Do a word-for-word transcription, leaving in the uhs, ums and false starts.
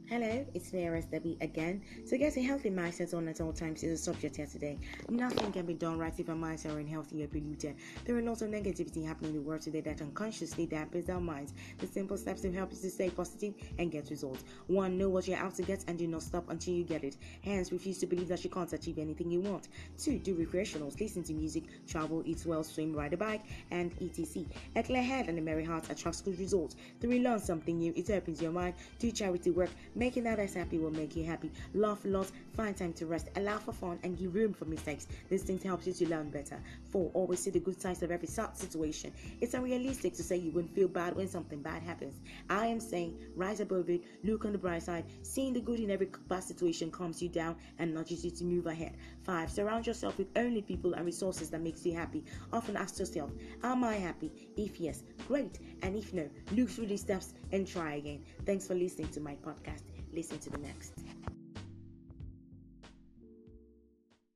Hello, it's Nearest Debbie again. So get a healthy mindset on at all times is a subject here today. Nothing can be done right if our minds are unhealthy or polluted. There are lots of negativity happening in the world today that unconsciously dampens our minds. The simple steps to help is to stay positive and get results. One, know what you're out to get and do not stop until you get it. Hence, refuse to believe that you can't achieve anything you want. Two, do recreationals, listen to music, travel, eat well, swim, ride a bike, and et cetera. A clear head and a merry heart attracts good results. Three, learn something new. It opens your mind. Do charity work. Making others happy will make you happy. Laugh a lot, find time to rest, allow for fun, and give room for mistakes. This thing helps you to learn better. Four, always see the good sides of every sad situation. It's unrealistic to say you won't feel bad when something bad happens. I am saying, rise above it, look on the bright side. Seeing the good in every bad situation calms you down and nudges you to move ahead. Five, surround yourself with only people and resources that makes you happy. Often ask yourself, am I happy? If yes, great. And if no, look through these steps and try again. Thanks for listening to my podcast. Listen to the next.